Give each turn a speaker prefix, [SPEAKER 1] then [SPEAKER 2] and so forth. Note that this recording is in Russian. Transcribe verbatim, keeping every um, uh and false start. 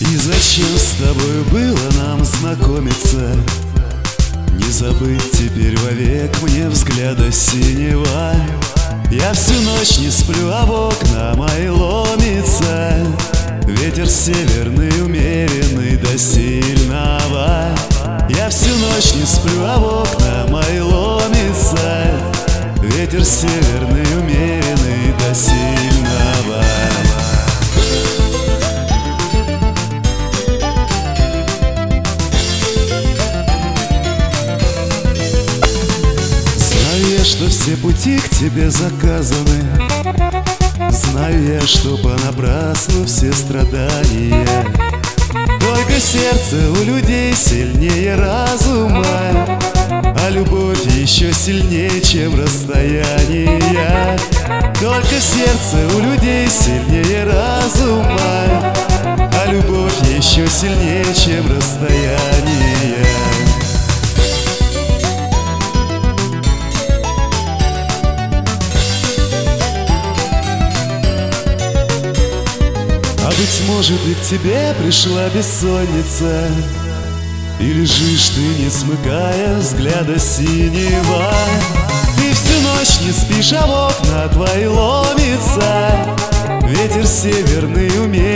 [SPEAKER 1] И зачем с тобой было нам знакомиться? Не забыть теперь вовек мне взгляда синего. Я всю ночь не сплю, а в окна мои ломится ветер северный, умеренный до сильного. Я всю ночь не сплю, а в окна мои ломится ветер северный, умеренный до сильного. Знаю я, что все пути к тебе заказаны. Знаю я, что понапрасну все страдания. Только сердце у людей сильнее разума, а любовь еще сильнее, чем расстояние. Только сердце у людей сильнее разума, а любовь еще сильнее, чем расстояние. А быть может, и к тебе пришла бессонница, и лежишь ты, не смыкая взгляда синего. Ты всю ночь не спишь, а в окна твои ломится ветер северный, умеет